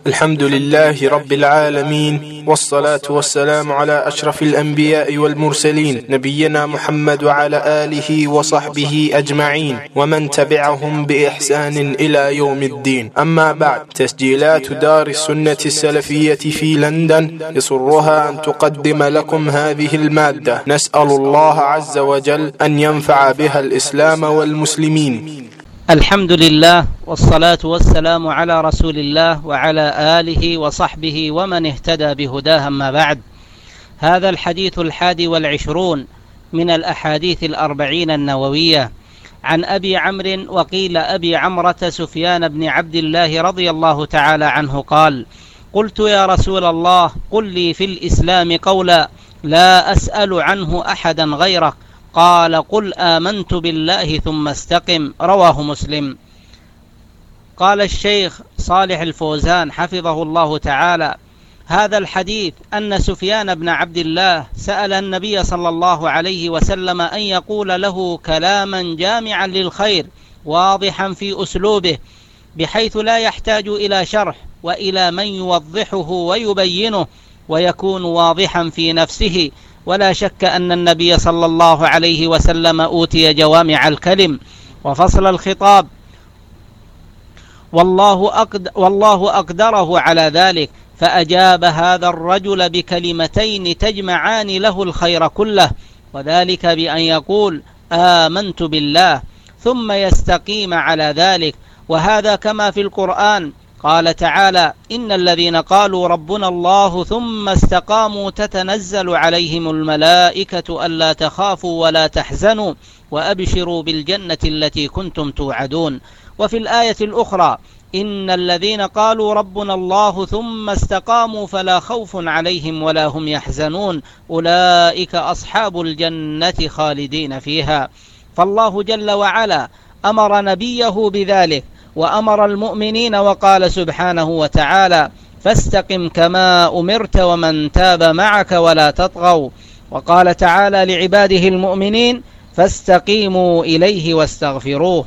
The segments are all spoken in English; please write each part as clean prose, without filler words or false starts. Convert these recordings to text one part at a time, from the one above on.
الحمد لله رب العالمين، والصلاة والسلام على أشرف الأنبياء والمرسلين، نبينا محمد وعلى آله وصحبه أجمعين ومن تبعهم بإحسان إلى يوم الدين. أما بعد، تسجيلات دار السنة السلفية في لندن يسرها أن تقدم لكم هذه المادة. نسأل الله عز وجل أن ينفع بها الإسلام والمسلمين. الحمد لله، والصلاة والسلام على رسول الله وعلى آله وصحبه ومن اهتدى بهداه. أما بعد، هذا الحديث 21 من الأحاديث 40 النووية عن أبي عمرو وقيل أبي عمرة سفيان بن عبد الله رضي الله تعالى عنه قال: قلت يا رسول الله، قل لي في الإسلام قولا لا أسأل عنه أحدا غيرك. قال: قل آمنت بالله ثم استقم. رواه مسلم. قال الشيخ صالح الفوزان حفظه الله تعالى: هذا الحديث أن سفيان بن عبد الله سأل النبي صلى الله عليه وسلم أن يقول له كلاما جامعا للخير واضحا في أسلوبه بحيث لا يحتاج إلى شرح وإلى من يوضحه ويبينه، ويكون واضحا في نفسه. ولا شك أن النبي صلى الله عليه وسلم أوتي جوامع الكلم وفصل الخطاب، والله أقدره على ذلك، فأجاب هذا الرجل بكلمتين تجمعان له الخير كله، وذلك بأن يقول آمنت بالله ثم يستقيم على ذلك. وهذا كما في القرآن قال تعالى: إن الذين قالوا ربنا الله ثم استقاموا تتنزل عليهم الملائكة ألا تخافوا ولا تحزنوا وأبشروا بالجنة التي كنتم توعدون. وفي الآية الأخرى: إن الذين قالوا ربنا الله ثم استقاموا فلا خوف عليهم ولا هم يحزنون أولئك أصحاب الجنة خالدين فيها. فالله جل وعلا أمر نبيه بذلك وأمر المؤمنين، وقال سبحانه وتعالى: فاستقم كما أمرت ومن تاب معك ولا تطغوا. وقال تعالى لعباده المؤمنين: فاستقيموا إليه واستغفروه.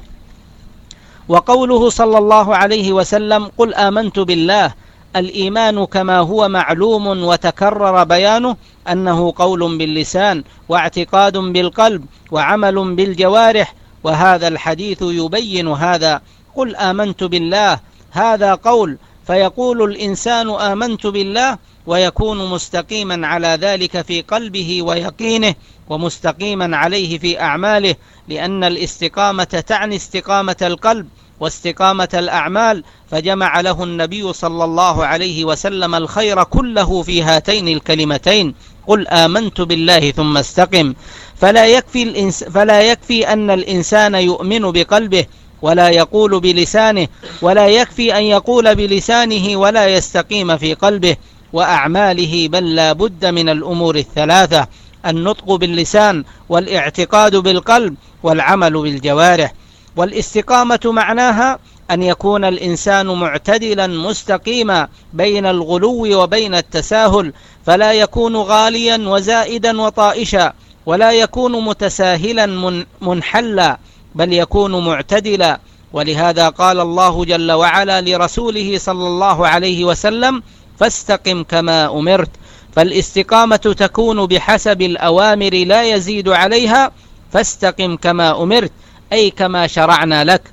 وقوله صلى الله عليه وسلم: قل آمنت بالله، الإيمان كما هو معلوم وتكرر بيانه أنه قول باللسان واعتقاد بالقلب وعمل بالجوارح، وهذا الحديث يبين هذا. قل آمنت بالله هذا قول، فيقول الإنسان آمنت بالله ويكون مستقيما على ذلك في قلبه ويقينه، ومستقيما عليه في أعماله، لأن الاستقامة تعني استقامة القلب واستقامة الأعمال، فجمع له النبي صلى الله عليه وسلم الخير كله في هاتين الكلمتين: قل آمنت بالله ثم استقم. فلا يكفي أن الإنسان يؤمن بقلبه ولا يقول بلسانه، ولا يكفي أن يقول بلسانه ولا يستقيم في قلبه وأعماله، بل لا بد من الأمور الثلاثة: النطق باللسان والاعتقاد بالقلب والعمل بالجوارح. والاستقامة معناها أن يكون الإنسان معتدلا مستقيما بين الغلو وبين التساهل، فلا يكون غاليا وزائدا وطائشا، ولا يكون متساهلا منحلا، بل يكون معتدلا. ولهذا قال الله جل وعلا لرسوله صلى الله عليه وسلم: فاستقم كما أمرت. فالاستقامة تكون بحسب الأوامر لا يزيد عليها، فاستقم كما أمرت أي كما شرعنا لك.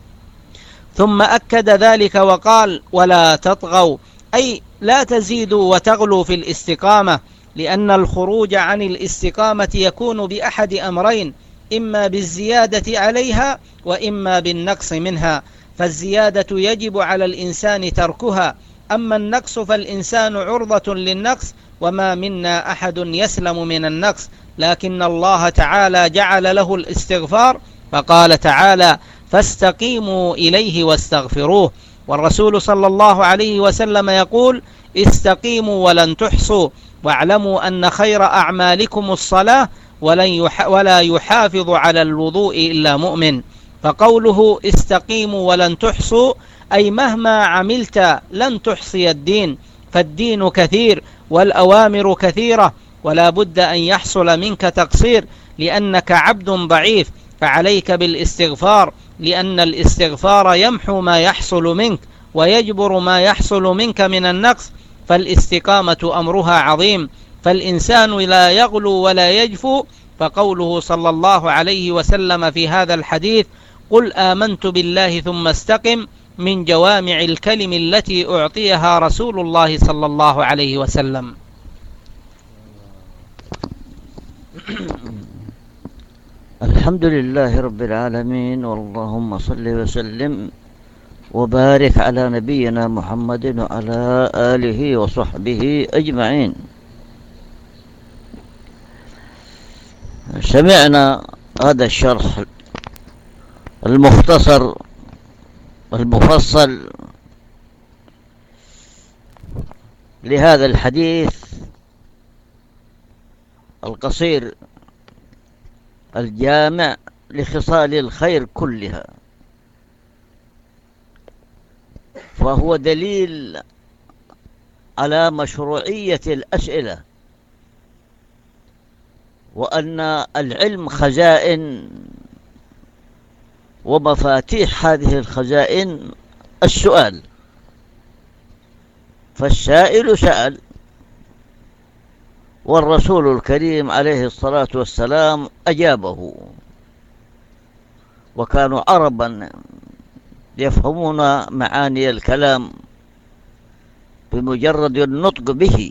ثم أكد ذلك وقال: ولا تطغوا، أي لا تزيدوا وتغلوا في الاستقامة، لأن الخروج عن الاستقامة يكون بأحد أمرين: إما بالزيادة عليها وإما بالنقص منها. فالزيادة يجب على الإنسان تركها، أما النقص فالإنسان عرضة للنقص، وما منا أحد يسلم من النقص، لكن الله تعالى جعل له الاستغفار، فقال تعالى: فاستقيموا إليه واستغفروه. والرسول صلى الله عليه وسلم يقول: استقيموا ولن تحصوا، واعلموا أن خير أعمالكم الصلاة، ولا يحافظ على الوضوء إلا مؤمن. فقوله استقيموا ولن تحصوا أي مهما عملت لن تحصي الدين، فالدين كثير والأوامر كثيرة، ولا بد أن يحصل منك تقصير لأنك عبد ضعيف، فعليك بالاستغفار، لأن الاستغفار يمحو ما يحصل منك ويجبر ما يحصل منك من النقص، فالاستقامة أمرها عظيم، فالإنسان لا يغلو ولا يجفو. فقوله صلى الله عليه وسلم في هذا الحديث: قل آمنت بالله ثم استقم، من جوامع الكلم التي أعطيها رسول الله صلى الله عليه وسلم. الحمد لله رب العالمين، واللهم صل وسلم وبارك على نبينا محمد وعلى آله وصحبه أجمعين. سمعنا هذا الشرح المختصر المفصل لهذا الحديث القصير الجامع لخصال الخير كلها، فهو دليل على مشروعية الأسئلة، وأن العلم خزائن، ومفاتيح هذه الخزائن السؤال، فالسائل سأل، والرسول الكريم عليه الصلاة والسلام أجابه، وكانوا عربا يفهمون معاني الكلام بمجرد النطق به.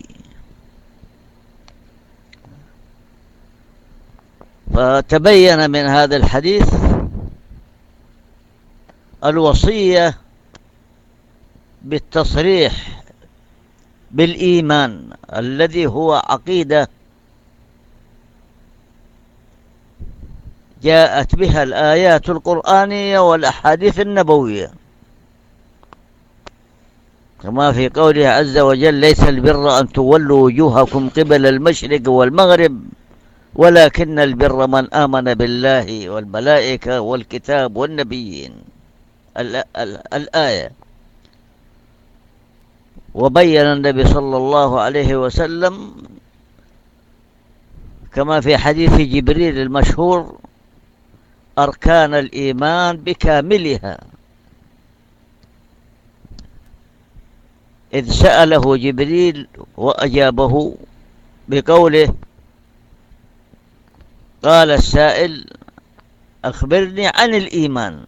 فتبين من هذا الحديث الوصية بالتصريح بالإيمان الذي هو عقيدة جاءت بها الآيات القرآنية والأحاديث النبوية، كما في قوله عز وجل: ليس البر أن تولوا وجوهكم قبل المشرق والمغرب ولكن البر من آمن بالله والملائكة والكتاب والنبيين. الآية. وبين النبي صلى الله عليه وسلم كما في حديث جبريل المشهور أركان الإيمان بكاملها، إذ سأله جبريل وأجابه بقوله: قال السائل: أخبرني عن الإيمان.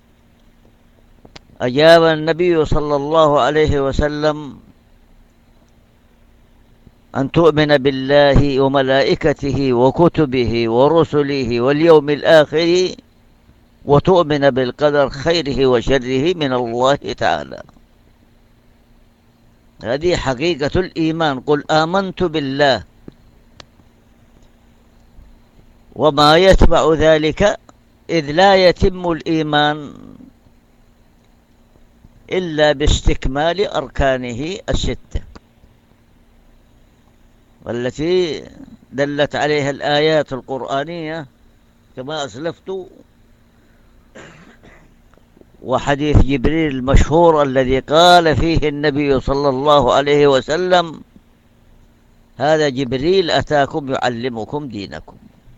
أجاب النبي صلى الله عليه وسلم: أن تؤمن بالله وملائكته وكتبه ورسله واليوم الآخر، وتؤمن بالقدر خيره وشره من الله تعالى. هذه حقيقة الإيمان. قل آمنت بالله، وما يتبع ذلك، إذ لا يتم الإيمان إلا باستكمال أركانه الستة والتي دلت عليها الآيات القرآنية كما أسلفت، وحديث جبريل المشهور الذي قال فيه النبي صلى الله عليه وسلم: هذا جبريل أتاكم يعلمكم دينكم.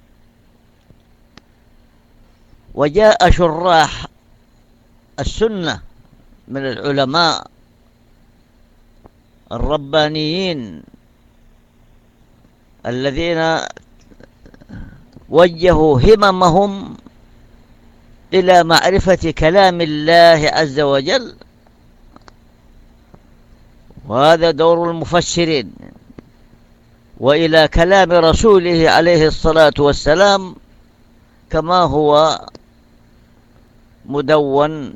وجاء شراح السنة من العلماء الربانيين الذين وجهوا هممهم إلى معرفة كلام الله عز وجل، وهذا دور المفسرين، وإلى كلام رسوله عليه الصلاة والسلام كما هو مدون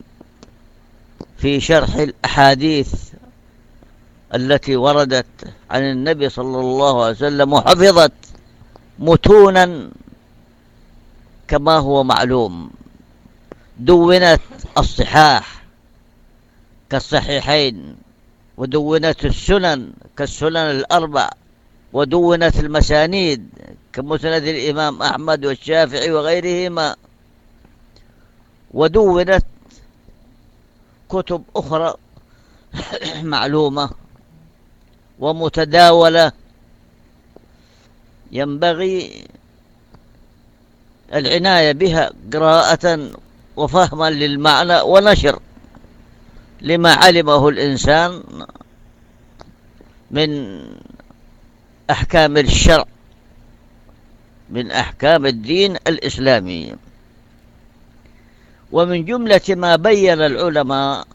في شرح الأحاديث التي وردت عن النبي صلى الله عليه وسلم وحفظت متونا كما هو معلوم. دونت الصحاح كالصحيحين، ودونت السنن كالسنن الأربع، ودونت المسانيد كمسند الإمام أحمد والشافعي وغيرهما، ودونت كتب أخرى معلومة ومتداولة ينبغي العناية بها قراءة وفهما للمعنى ونشر لما علمه الإنسان من أحكام الشرع، من أحكام الدين الإسلامي. ومن جملة ما بين العلماء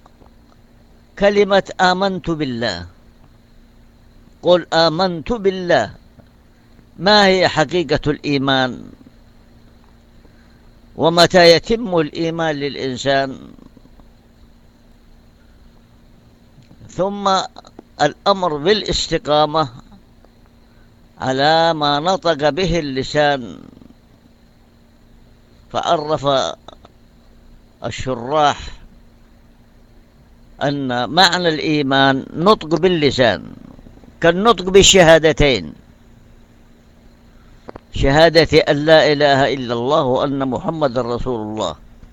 كلمة آمنت بالله. قل آمنت بالله. ما هي حقيقة الإيمان؟ ومتى يتم الإيمان للإنسان؟ ثم الأمر بالاستقامة على ما نطق به اللسان. فعرف الشراح أن معنى الإيمان نطق باللسان كالنطق بالشهادتين، شهادة أن لا إله إلا الله وأن محمد رسول الله.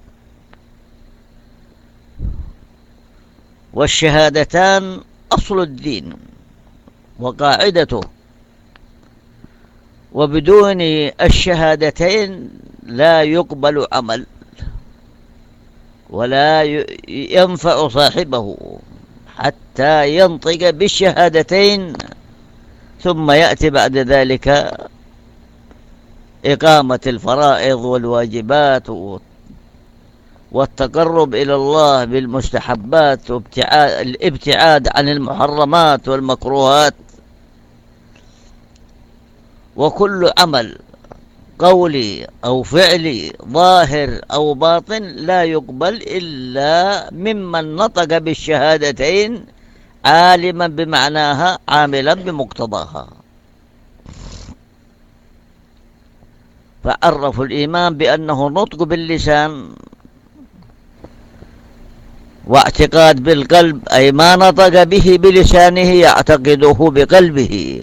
والشهادتان أصل الدين وقاعدته، وبدون الشهادتين لا يقبل عمل ولا ينفع صاحبه حتى ينطق بالشهادتين، ثم يأتي بعد ذلك إقامة الفرائض والواجبات والتقرب إلى الله بالمستحبات والابتعاد عن المحرمات والمكروهات. وكل عمل قولي أو فعلي ظاهر أو باطن لا يقبل إلا ممن نطق بالشهادتين عالما بمعناها عاملا بمقتضاها. فعرفوا الإيمان بأنه نطق باللسان واعتقاد بالقلب، أي ما نطق به بلسانه يعتقده بقلبه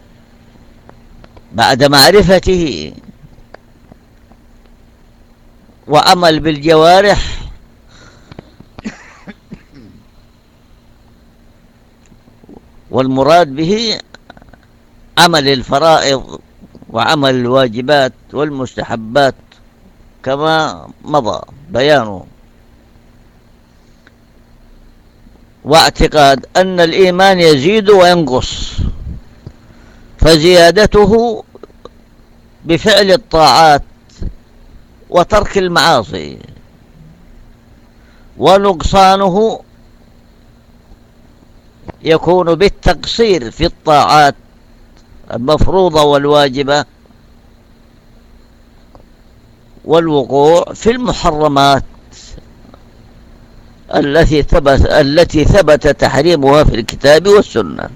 بعد معرفته، وعمل بالجوارح والمراد به عمل الفرائض وعمل الواجبات والمستحبات كما مضى بيانه. واعتقاد أن الإيمان يزيد وينقص، فزيادته بفعل الطاعات وترك المعاصي، ونقصانه يكون بالتقصير في الطاعات المفروضة والواجبة والوقوع في المحرمات التي ثبت تحريمها في الكتاب والسنة.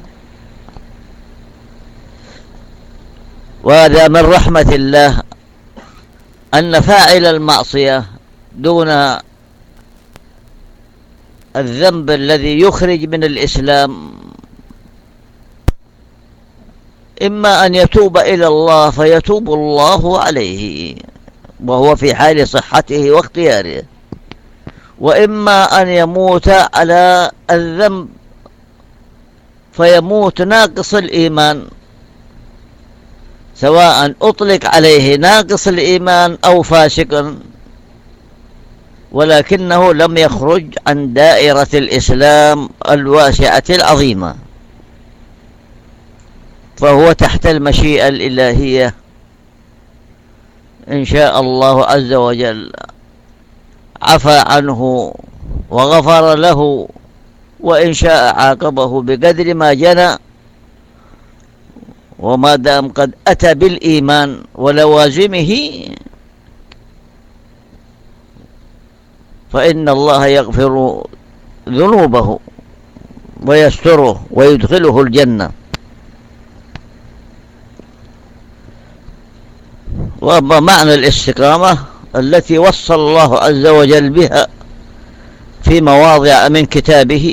وهذا من رحمة الله أن فاعل المعصية دون الذنب الذي يخرج من الإسلام إما أن يتوب إلى الله فيتوب الله عليه وهو في حال صحته واختياره، وإما أن يموت على الذنب فيموت ناقص الإيمان، سواء أطلق عليه ناقص الإيمان أو فاسقا، ولكنه لم يخرج عن دائرة الإسلام الواسعة العظيمة، فهو تحت المشيئة الإلهية إن شاء الله عز وجل عفى عنه وغفر له، وإن شاء عاقبه بقدر ما جنى. وما دام قد أتى بالإيمان ولوازمه فإن الله يغفر ذنوبه ويستره ويدخله الجنة. وأما معنى الاستقامة التي وصل الله عز وجل بها في مواضع من كتابه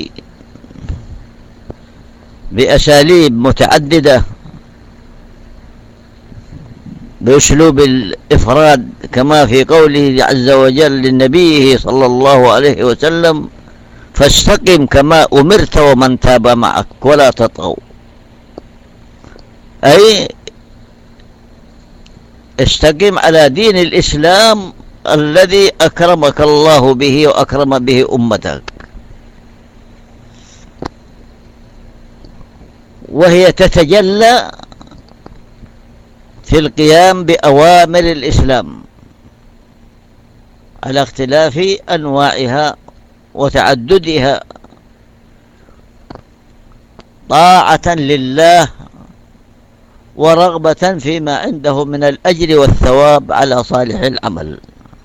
بأساليب متعددة بأسلوب الإفراد، كما في قوله عز وجل لنبيه صلى الله عليه وسلم: فاستقم كما أمرت ومن تاب معك ولا تطغوا، أي استقم على دين الإسلام الذي أكرمك الله به وأكرم به أمتك. وهي تتجلى في القيام بأوامر الإسلام على اختلاف أنواعها وتعددها، طاعة لله ورغبة فيما عنده من الأجر والثواب على صالح العمل.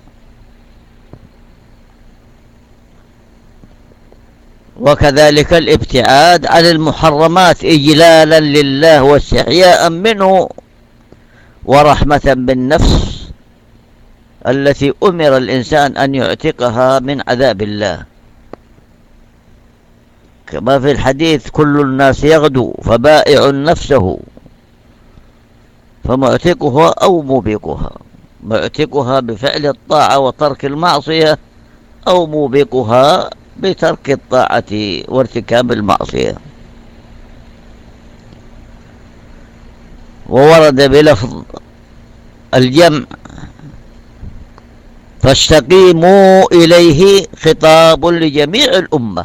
وكذلك الابتعاد عن المحرمات إجلالا لله واستحياء منه ورحمة بالنفس التي أمر الإنسان أن يعتقها من عذاب الله، كما في الحديث: كل الناس يغدو فبائع نفسه فمعتقها أو موبقها، معتقها بفعل الطاعة وترك المعصية، أو موبقها بترك الطاعة وارتكاب المعصية. وورد بلفظ الجمع: فاستقيموا إليه، خطاب لجميع الأمة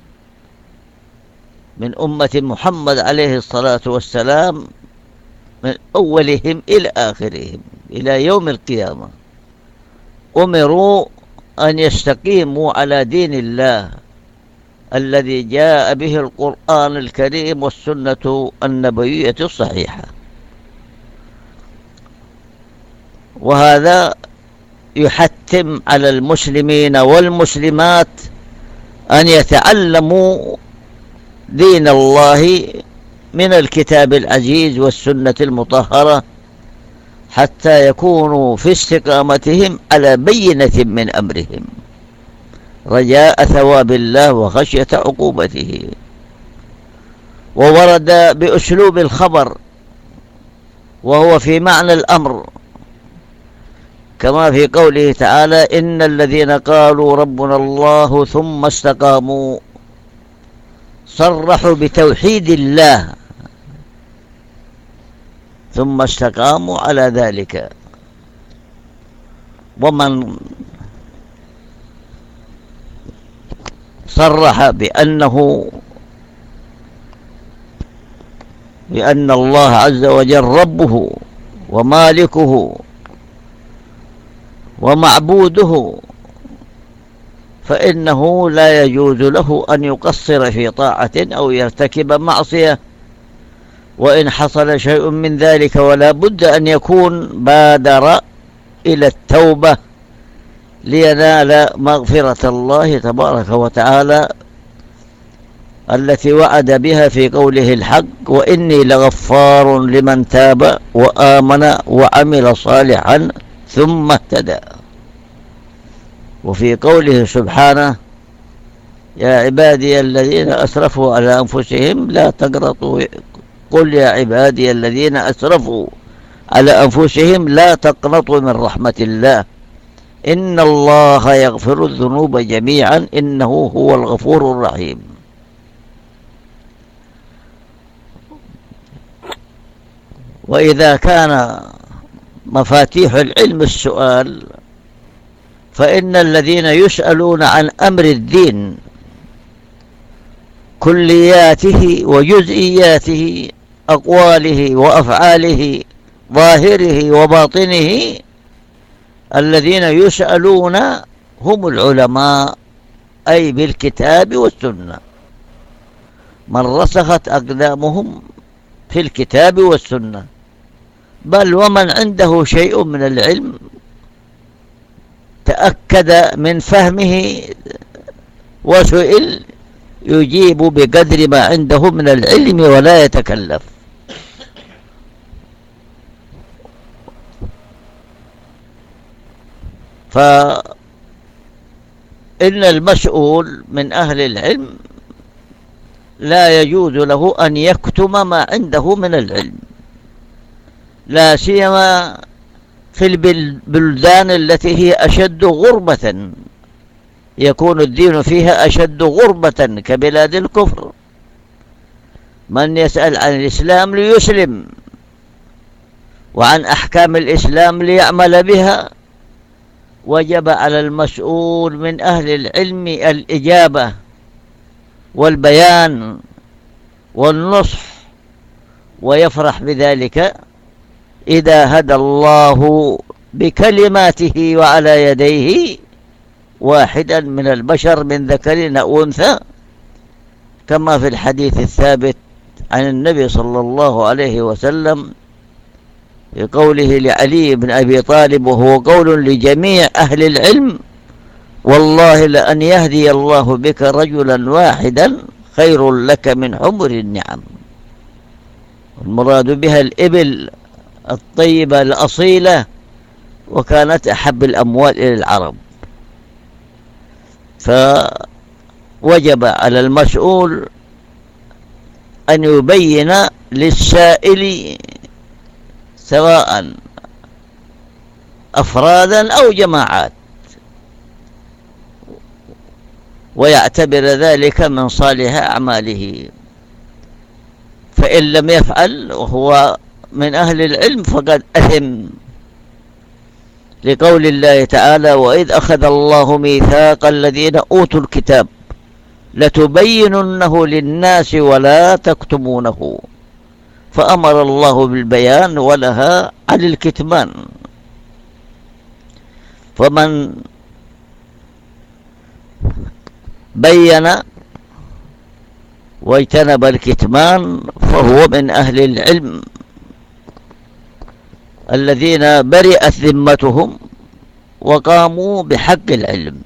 من أمة محمد عليه الصلاة والسلام، من أولهم إلى آخرهم إلى يوم القيامة، أمروا أن يستقيموا على دين الله الذي جاء به القرآن الكريم والسنة النبوية الصحيحة. وهذا يحتم على المسلمين والمسلمات أن يتعلموا دين الله من الكتاب العزيز والسنة المطهرة حتى يكونوا في استقامتهم على بينة من أمرهم، رجاء ثواب الله وخشية عقوبته. وورد بأسلوب الخبر وهو في معنى الأمر، كما في قوله تعالى: إن الذين قالوا ربنا الله ثم استقاموا، صرحوا بتوحيد الله ثم استقاموا على ذلك. ومن صرح بأن الله عز وجل ربه ومالكه ومعبوده، فإنه لا يجوز له أن يقصر في طاعة أو يرتكب معصية، وإن حصل شيء من ذلك ولا بد أن يكون بادر إلى التوبة لينال مغفرة الله تبارك وتعالى التي وعد بها في قوله الحق: وإني لغفار لمن تاب وآمن وعمل صالحا ثم اهتدى. وفي قوله سبحانه: يا عبادي الذين أسرفوا على أنفسهم لا تقنطوا، قل يا عبادي الذين أسرفوا على أنفسهم لا تقنطوا من رحمة الله إن الله يغفر الذنوب جميعا إنه هو الغفور الرحيم. وإذا كان مفاتيح العلم السؤال، فإن الذين يسألون عن أمر الدين كلياته وجزئياته، أقواله وأفعاله، ظاهره وباطنه، الذين يسألون هم العلماء، أي بالكتاب والسنة، من رسخت أقدامهم في الكتاب والسنة، بل ومن عنده شيء من العلم تأكد من فهمه وسئل يجيب بقدر ما عنده من العلم ولا يتكلف. فإن المسؤول من أهل العلم لا يجوز له أن يكتم ما عنده من العلم، لا سيما في البلدان التي هي أشد غربة، يكون الدين فيها أشد غربة كبلاد الكفر. من يسأل عن الإسلام ليسلم وعن أحكام الإسلام ليعمل بها، وجب على المسؤول من أهل العلم الإجابة والبيان والنصح ويفرح بذلك إذا هدى الله بكلماته وعلى يديه واحدا من البشر من ذكر أو أنثى، كما في الحديث الثابت عن النبي صلى الله عليه وسلم بقوله لعلي بن أبي طالب، وهو قول لجميع أهل العلم: والله لأن يهدي الله بك رجلا واحدا خير لك من حمر النعم. المراد بها الإبل الطيبة الأصيلة، وكانت أحب الأموال إلى العرب. فوجب على المسؤول أن يبين للسائل سواء أفرادا أو جماعات، ويعتبر ذلك من صالح أعماله. فإن لم يفعل وهو من أهل العلم فقد أثم، لقول الله تعالى: وإذ أخذ الله ميثاق الذين أوتوا الكتاب لتبيننه للناس ولا تكتمونه، فأمر الله بالبيان ونهى عن الكتمان. فمن بين واجتنب الكتمان فهو من أهل العلم الذين برئت ذمتهم وقاموا بحق العلم.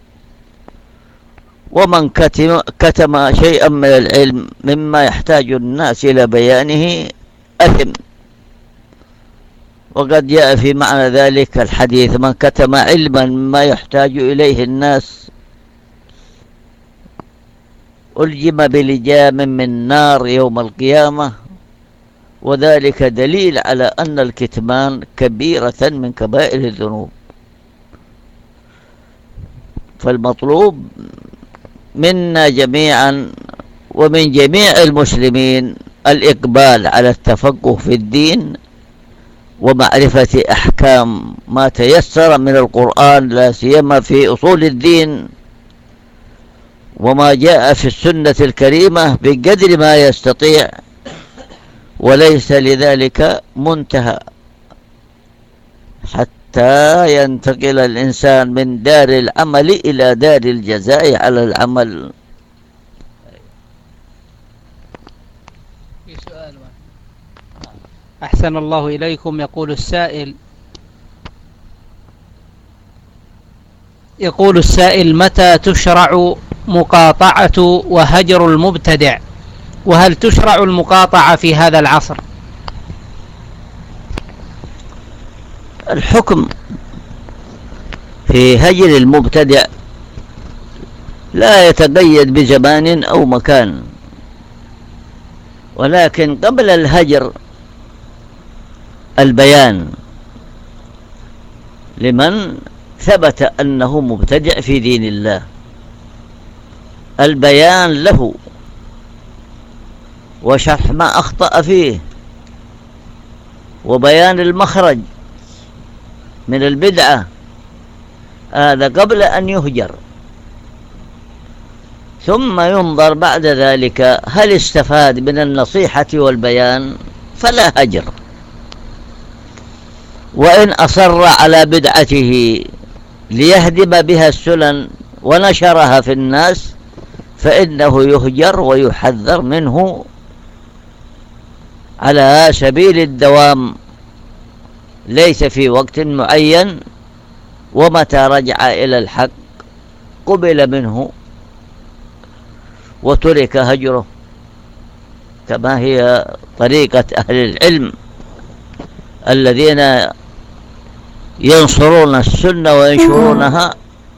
ومن كتم شيئا من العلم مما يحتاج الناس إلى بيانه أثم. وقد جاء في معنى ذلك الحديث: من كتم علما مما يحتاج إليه الناس ألجم بلجام من نار يوم القيامة. وذلك دليل على أن الكتمان كبيرة من كبائر الذنوب. فالمطلوب منا جميعا ومن جميع المسلمين الإقبال على التفقه في الدين ومعرفة أحكام ما تيسر من القرآن، لا سيما في أصول الدين وما جاء في السنة الكريمة بقدر ما يستطيع، وليس لذلك منتهى حتى ينتقل الإنسان من دار العمل إلى دار الجزاء على العمل. أحسن الله إليكم. يقول السائل: متى تشرع مقاطعة وهجر المبتدع؟ وهل تشرع المقاطعة في هذا العصر؟ الحكم في هجر المبتدع لا يتقيد بزمان أو مكان، ولكن قبل الهجر البيان لمن ثبت أنه مبتدع في دين الله، البيان له وشرح ما أخطأ فيه وبيان المخرج من البدعة، هذا قبل أن يهجر. ثم ينظر بعد ذلك هل استفاد من النصيحة والبيان فلا هجر، وإن أصر على بدعته ليهدم بها السنن ونشرها في الناس فإنه يهجر ويحذر منه على سبيل الدوام، ليس في وقت معين، ومتى رجع إلى الحق قبل منه وترك هجره، كما هي طريقة أهل العلم الذين ينصرون السنة وينشرونها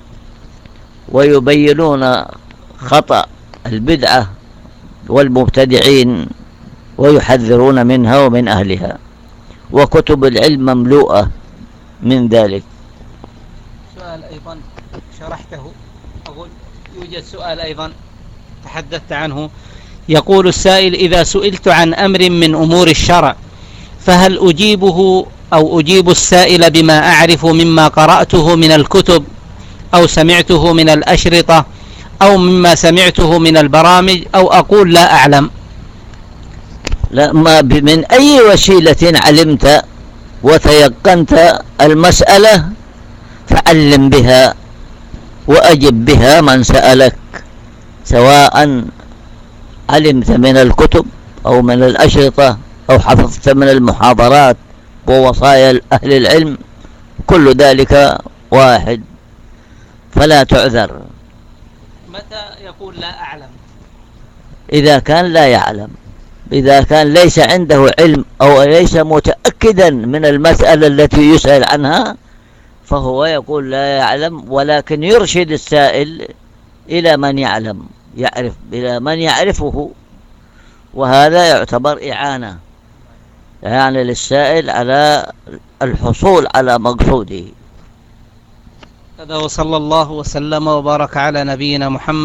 ويبينون خطأ البدعة والمبتدعين ويحذرون منها ومن أهلها، وكتب العلم مملوءة من ذلك. سؤال أيضا شرحته، أقول يوجد سؤال أيضا تحدثت عنه. يقول السائل: إذا سئلت عن أمر من أمور الشرع فهل أجيبه أو أجيب السائل بما أعرف مما قرأته من الكتب أو سمعته من الأشرطة أو مما سمعته من البرامج، أو أقول لا أعلم؟ لا، ما من أي وسيلة علمت وتيقنت المسألة فعلم بها وأجب بها من سألك، سواء علمت من الكتب أو من الأشرطة أو حفظت من المحاضرات ووصايا أهل العلم، كل ذلك واحد، فلا تعذر. متى يقول لا أعلم؟ إذا كان لا يعلم، إذا كان ليس عنده علم أو ليس متأكدا من المسألة التي يسأل عنها فهو يقول لا يعلم، ولكن يرشد السائل إلى من يعلم، إلى من يعرفه، وهذا يعتبر إعانة يعني للسائل على الحصول على مقصوده. هذا وصلى الله وسلم وبارك على نبينا محمد.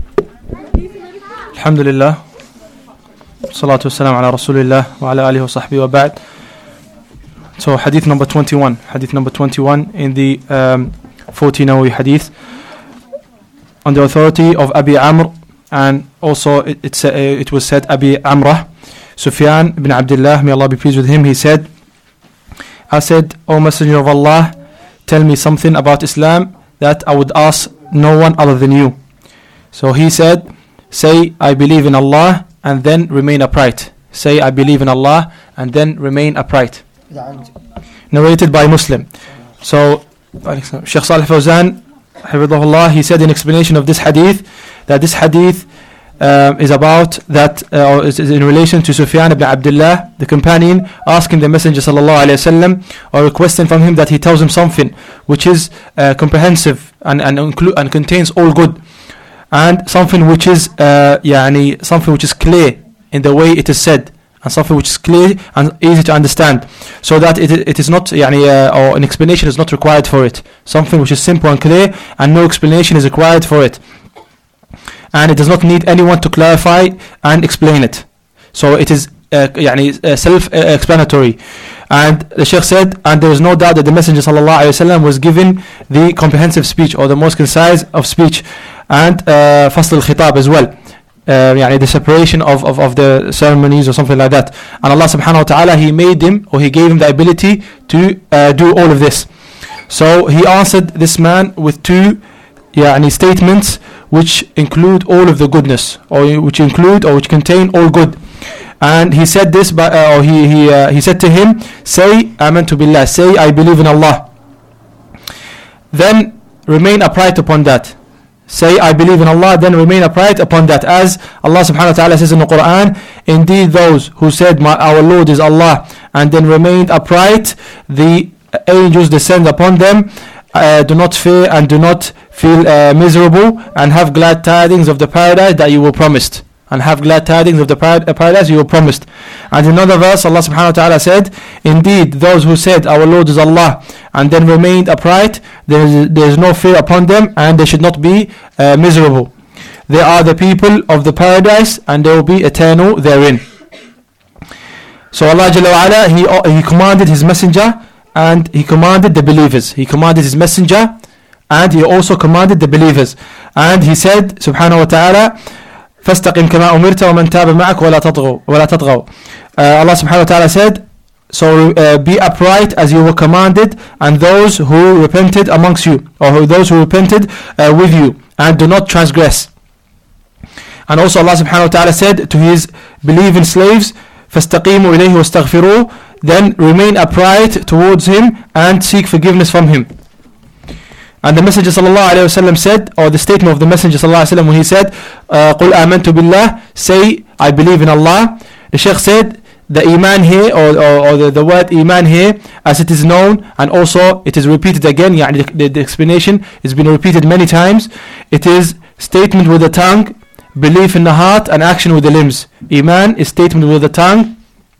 الحمد لله والصلاة والسلام على رسول الله وعلى آله وصحبه وبعد. So hadith number 21 in the 40 Nawawi hadith on the authority of Abi Amr, and also it was said Abi Amrah, Sufyan ibn Abdullah, may Allah be pleased with him, he said, I said, O Messenger of Allah, tell me something about Islam that I would ask no one other than you. So he said, say I believe in Allah and then remain upright. Say I believe in Allah and then remain upright. Narrated by Muslim. So Shaykh Salih Fawzan, Hafidhahullah, he said in explanation of this hadith that this hadith is about that, or is in relation to Sufyan ibn Abdullah, the companion, asking the Messenger sallallahu alaihi wasallam, or requesting from him that he tells him something which is comprehensive and contains all good, and something which is something which is clear in the way it is said, and something which is clear and easy to understand, so that it is not or an explanation is not required for it. Something which is simple and clear and no explanation is required for it, and it does not need anyone to clarify and explain it. So it is self-explanatory. And the Shaykh said, and there is no doubt that the Messenger ﷺ was given the comprehensive speech, or the most concise of speech, and fasl al-khitab as well, the separation of the ceremonies or something like that. And Allah subhanahu wa ta'ala, He made him, or He gave him the ability to do all of this. So He answered this man with two statements which include all of the goodness, or which contain all good. And he said this, he said to him, say amantu billah, say I believe in Allah, then remain upright upon that. Say I believe in Allah, then remain upright upon that. As Allah subhanahu wa ta'ala says in the Quran, indeed those who said our Lord is Allah and then remained upright, the angels descend upon them, do not fear and do not feel miserable, and have glad tidings of the paradise that you were promised. And have glad tidings of the paradise you were promised. And in another verse, Allah subhanahu wa ta'ala said, indeed those who said our Lord is Allah and then remained upright, there is no fear upon them, and they should not be miserable. They are the people of the paradise, and they will be eternal therein. So Allah Jalla wa Ala, He commanded His messenger, and He commanded the believers. He commanded His messenger, and He also commanded the believers. And He said subhanahu wa ta'ala, فَاسْتَقِمْ كَمَا أُمِرْتَ وَمَنْ تَابَ مَعَكَ وَلَا تَطْغَوْا. Allah subhanahu wa ta'ala said, so be upright as you were commanded, and those who repented amongst you, or those who repented with you, and do not transgress. And also Allah subhanahu wa ta'ala said to His believing slaves, فَاسْتَقِيمُوا إِلَيْهِ وَاسْتَغْفِرُوهُ, then remain upright towards Him and seek forgiveness from Him. And the Messenger sallallahu alaihi wasallam said, or the statement of the Messenger sallallahu alaihi wasallam when he said, "Qul amantu billah," say I believe in Allah. The Shaykh said the iman here, or the word iman here, as it is known, and also it is repeated again. The explanation has been repeated many times. It is statement with the tongue, belief in the heart, and action with the limbs. Iman is statement with the tongue,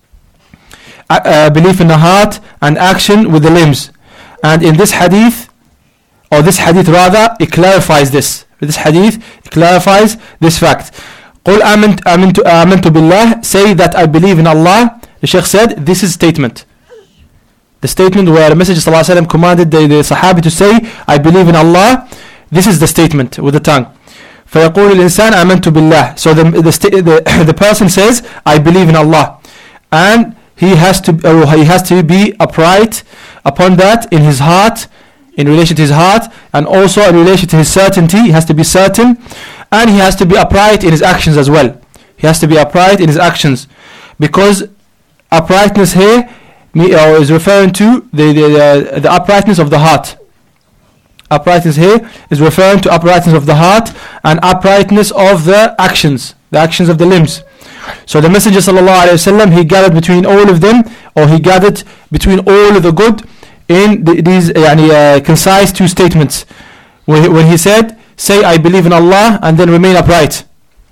belief in the heart, and action with the limbs. And in this hadith, or this hadith rather, it clarifies this. This hadith, it clarifies this fact. قُلْ آمَنْتُ بِاللَّهِ, say that I believe in Allah. The Shaykh said, this is statement. The statement where the Messenger ﷺ commanded the Sahabi to say, I believe in Allah. This is the statement with the tongue. فَيَقُولُ الْإِنسَانِ آمَنْتُ بِاللَّهِ. So the person says, I believe in Allah. and he has to be upright upon that in his heart, in relation to his heart, and also in relation to his certainty. He has to be certain, and he has to be upright in his actions as well. He has to be upright in his actions, because uprightness here is referring to the uprightness of the heart. Uprightness here is referring to uprightness of the heart and uprightness of the actions of the limbs. So the Messenger ﷺ, he gathered between all of them, or he gathered between all of the good in these concise two statements, when he said, say I believe in Allah, and then remain upright.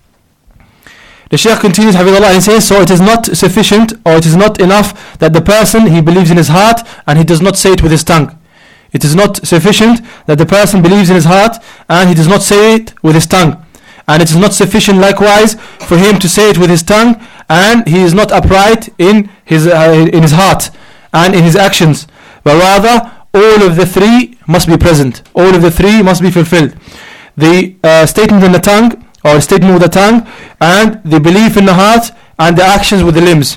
The Shaykh continues, Hafidhullah, and says, so it is not sufficient, or it is not enough that the person, he believes in his heart and he does not say it with his tongue. It is not sufficient that the person believes in his heart and he does not say it with his tongue. And it is not sufficient likewise for him to say it with his tongue and he is not upright in his heart and in his actions. But rather, all of the three must be present. All of the three must be fulfilled. The statement in the tongue, or statement with the tongue, and the belief in the heart, and the actions with the limbs.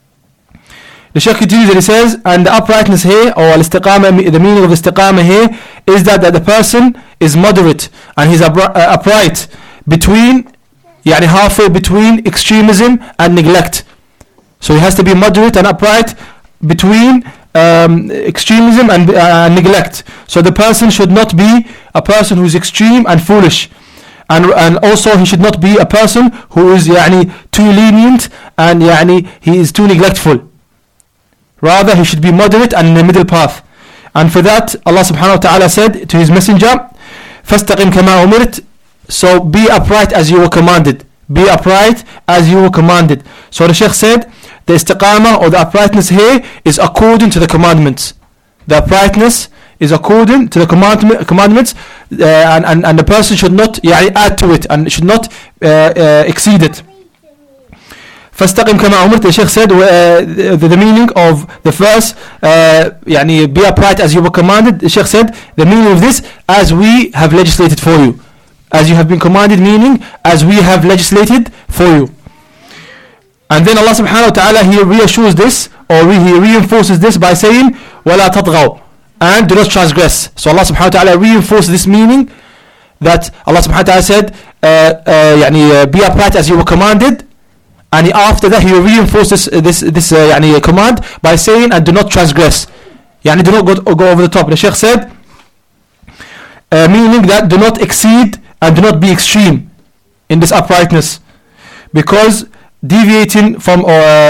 The Shaykh continues and he says, and the uprightness here, or al-istiqamah, the meaning of istiqamah here, is that the person is moderate, and he's upright between, halfway between extremism and neglect. So he has to be moderate and upright between extremism and neglect. So the person should not be a person who is extreme and foolish, and also he should not be a person who is too lenient and he is too neglectful. Rather, he should be moderate and in the middle path. And for that, Allah subhanahu wa ta'ala said to his messenger, فَاسْتَقِمْ كَمَا أُمِرْتَ. So be upright as you were commanded. Be upright as you were commanded. So the Shaykh said, the istiqamah, or the uprightness here, is according to the commandments. The uprightness is according to the commandments, and the person should not add to it, and should not exceed it. فَاسْتَقِمْ كَمَا أُمِرْتَ. The Shaykh said the meaning of the verse, be upright as you were commanded. The Shaykh said the meaning of this, as we have legislated for you. As you have been commanded, meaning as we have legislated for you. And then Allah subhanahu wa ta'ala, he reassures this, or he reinforces this by saying, وَلَا تَطْغَوْا, and do not transgress. So Allah subhanahu wa ta'ala reinforces this meaning, that Allah subhanahu wa ta'ala said, be upright as you were commanded, and after that he reinforces this command by saying, and do not transgress. Do not go over the top. The Shaykh said, meaning that do not exceed and do not be extreme in this uprightness, because deviating from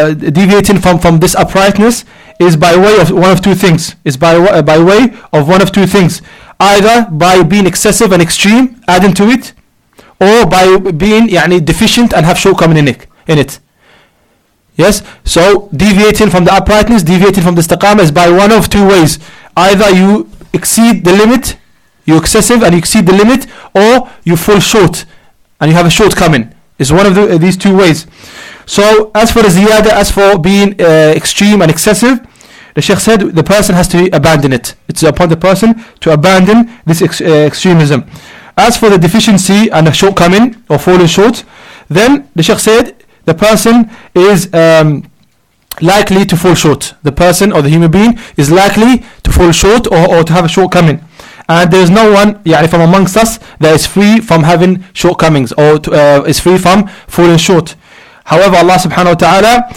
this uprightness is by way of one of two things. Is by way of one of two things. Either by being excessive and extreme, adding to it, or by being deficient and have shortcoming in it. Yes. So deviating from the uprightness, deviating from the istiqamah, is by one of two ways. Either you exceed the limit, you're excessive and you exceed the limit, or you fall short and you have a shortcoming. It's one of these two ways. So as for the ziyada, as for being extreme and excessive, the Shaykh said the person has to abandon it. It's upon the person to abandon this extremism. As for the deficiency and the shortcoming, or falling short, then the Shaykh said the person is likely to fall short. The person, or the human being, is likely to fall short or to have a shortcoming. And there is no one from amongst us that is free from having shortcomings, or is free from falling short. However, Allah subhanahu wa ta'ala,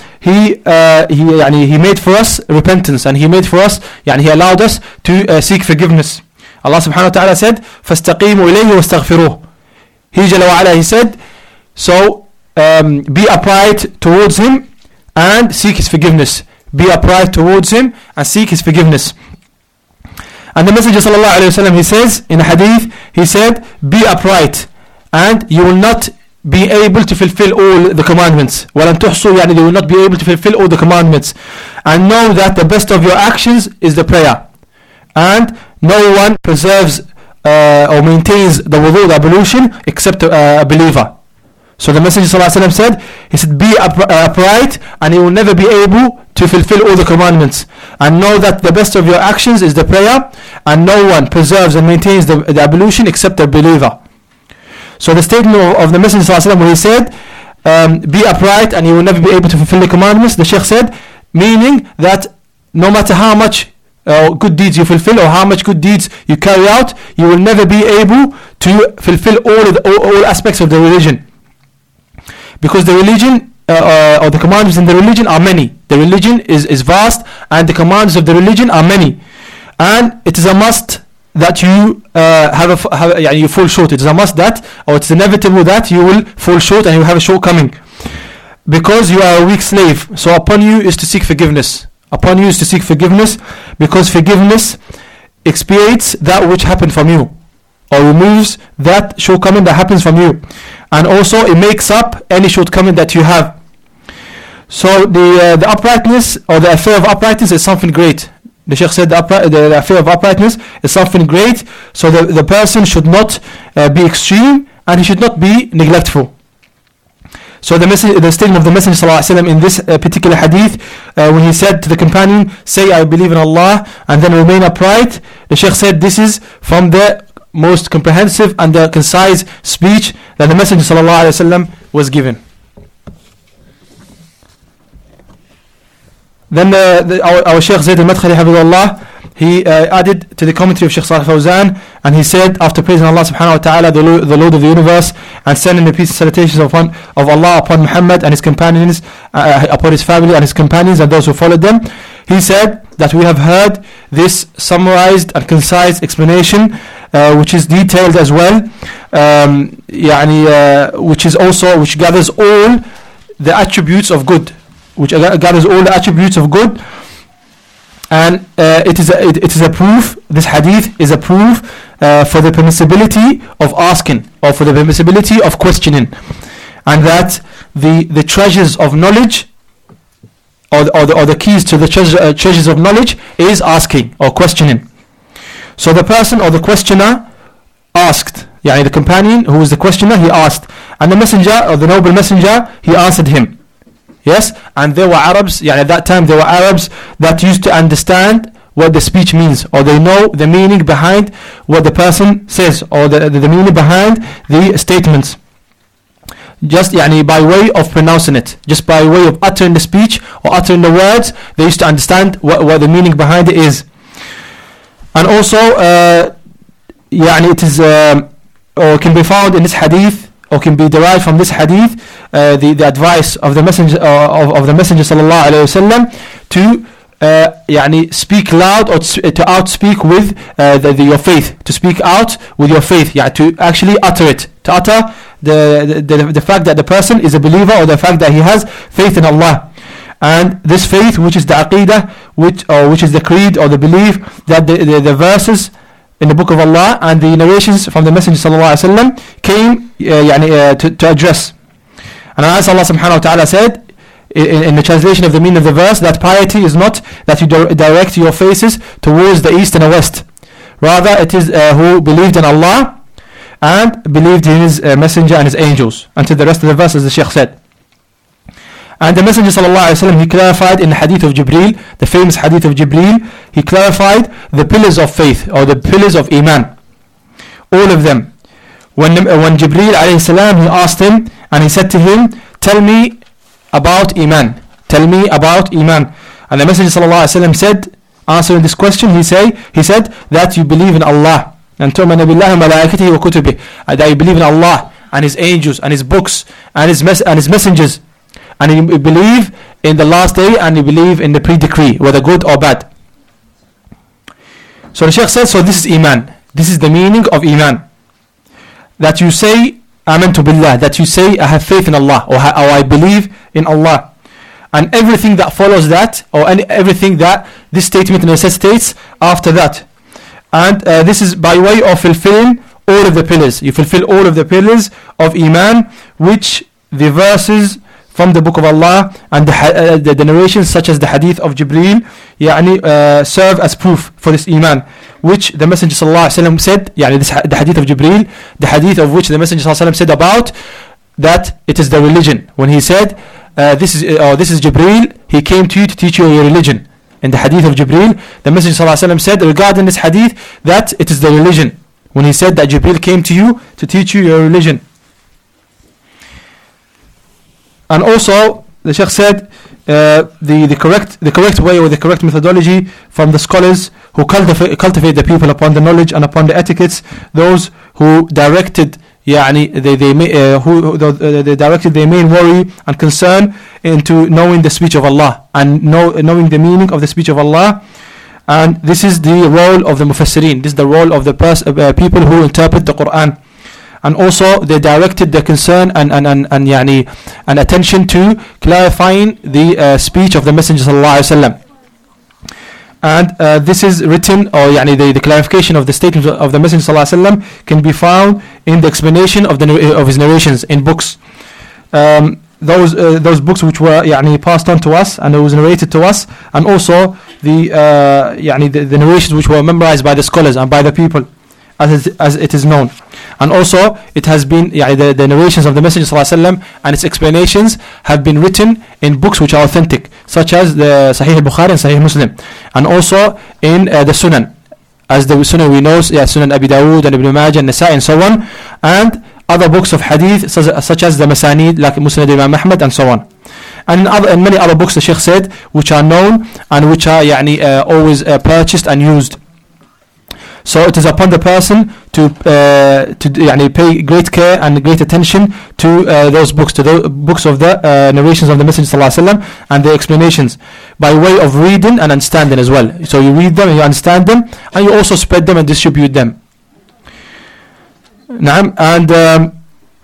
he made for us repentance, and he made for us, he allowed us to seek forgiveness. Allah subhanahu wa ta'ala said, فَاسْتَقِيمُوا إِلَيْهِ وَاسْتَغْفِرُوهُ. He Jalla wa ala, he said, so be upright towards him and seek his forgiveness. Be upright towards him and seek his forgiveness. And the Messenger sallallahu alayhi wa sallam, he says in a hadith, he said, be upright and you will not be able to fulfill all the commandments. وَلَن تُحْصُوا, they will not be able to fulfill all the commandments. And know that the best of your actions is the prayer. And no one preserves or maintains the wudu, the ablution, except a believer. So the Messenger ﷺ said, he said, be upright and you will never be able to fulfill all the commandments. And know that the best of your actions is the prayer, and no one preserves and maintains the ablution except a believer. So the statement of the Messenger ﷺ, when he said, be upright and you will never be able to fulfill the commandments. The Shaykh said, meaning that no matter how much good deeds you fulfill or how much good deeds you carry out, you will never be able to fulfill all aspects of the religion, because the religion or the commandments in the religion are many. The religion is vast, and the commands of the religion are many, and it is a must that you you fall short. It is a must that, or it's inevitable that you will fall short and you have a shortcoming, because you are a weak slave. So upon you is to seek forgiveness. Upon you is to seek forgiveness, because forgiveness expiates that which happened from you, or removes that shortcoming that happens from you, and also it makes up any shortcoming that you have. So the uprightness, or the affair of uprightness, is something great. The Shaykh said the affair of uprightness is something great, so the person should not be extreme, and he should not be neglectful. So the statement of the Messenger ﷺ in this particular hadith, when he said to the companion, say I believe in Allah and then remain upright, the Shaykh said this is from the most comprehensive and the concise speech that the Messenger ﷺ was given. Then our Shaykh Zayd al-Madkhali Hafidhullah, he added to the commentary of Shaykh Salih Fawzan, and he said, after praising Allah subhanahu wa ta'ala, the Lord of the universe, and sending the peace and salutations of Allah upon Muhammad and his companions, upon his family and his companions and those who followed them, he said that we have heard this summarized and concise explanation, which is detailed as well, which gathers all the attributes of good, and it is a proof. This hadith is a proof for the permissibility of asking, or for the permissibility of questioning, and that the treasures of knowledge, or the keys to the treasures of knowledge, is asking or questioning. So the person or the questioner asked, the companion who was the questioner, he asked, and the messenger, or the noble messenger, he answered him. Yes, and there were Arabs, at that time there were Arabs that used to understand what the speech means, or they know the meaning behind what the person says, or the meaning behind the statements, just by way of pronouncing it, just by way of uttering the speech or uttering the words, they used to understand what the meaning behind it is. And also it is or can be found in this hadith, or can be derived from this hadith, the advice of the messenger of the Messenger sallallahu alaihi wasallam to speak loud, or to outspeak with your faith, to speak out with your faith, to actually utter it, to utter the fact that the person is a believer, or the fact that he has faith in Allah. And this faith, which is the aqidah, which is the creed or the belief, that the verses in the book of Allah and the narrations from the Messenger sallallahu alaihi wasallam came to address. And as Allah subhanahu wa ta'ala said in the translation of the meaning of the verse, that piety is not that you direct your faces towards the east and the west, rather it is who believed in Allah and believed in his messenger and his angels, until the rest of the verse, as the Shaykh said. And the Messenger sallallahu alaihi wasallam, he clarified in the hadith of Jibreel, the famous hadith of Jibreel, he clarified the pillars of faith, or the pillars of Iman, all of them. When Jibreel alayhi salam, he asked him, and he said to him, tell me about Iman, tell me about Iman. And the Messenger sallallahu alaihi wasallam said, answering this question, he said that you believe in Allah, and tu'minu billahi wa malaikatihi wa kutubihi, that you believe in Allah and his angels and his books and his messengers, and you believe in the last day, and you believe in the pre-decree, whether good or bad. So the Shaykh says, so this is Iman, this is the meaning of Iman, that you say Amantu Billah, that you say I have faith in Allah, or I believe in Allah, and everything that follows that, or everything that this statement necessitates after that. And this is by way of fulfilling all of the pillars. You fulfill all of the pillars of Iman, which the verses from the book of Allah and the narrations such as the hadith of Jibreel serve as proof for this Iman, which the Messenger sallallahu alaihi wasallam said, the hadith of Jibreel, the hadith of which the Messenger sallallahu alaihi wasallam said about that it is the religion, when he said this is Jibreel, he came to you to teach you your religion. In the hadith of Jibreel, the Messenger sallallahu alaihi wasallam said regarding this hadith that it is the religion, when he said that Jibreel came to you to teach you your religion. And also the Sheikh said the correct way or the correct methodology from the scholars who cultivate the people upon the knowledge and upon the etiquettes, those who directed they directed their main worry and concern into knowing the speech of Allah and knowing the meaning of the speech of Allah. And this is the role of the mufassirin. This is the role of the people who interpret the Quran. And also they directed their concern and attention to clarifying the speech of the Messenger sallallahu alaihi wasallam. And this is written, or the clarification of the statements of the Messenger sallallahu alaihi wasallam can be found in the explanation of his narrations in books. Those books which were passed on to us and it was narrated to us, and also the narrations which were memorized by the scholars and by the people, as it is known. And also it has been the narrations of the Messenger sallallahu alaihi wasallam and its explanations have been written in books which are authentic, such as the Sahih al-Bukhari and Sahih Muslim, and also in the Sunan, as the Sunan we know, Sunan Abi Dawud and Ibn Majah and Nasa'i and so on, and other books of hadith such as the Masanid like Musnad Imam Ahmad and so on, and many other books the Sheikh said which are known and which are always purchased and used. So it is upon the person to pay great care and great attention to those books, to the books of the narrations of the Messenger sallallahu alaihi wasallam and the explanations, by way of reading and understanding as well. So you read them and you understand them, and you also spread them and distribute them. And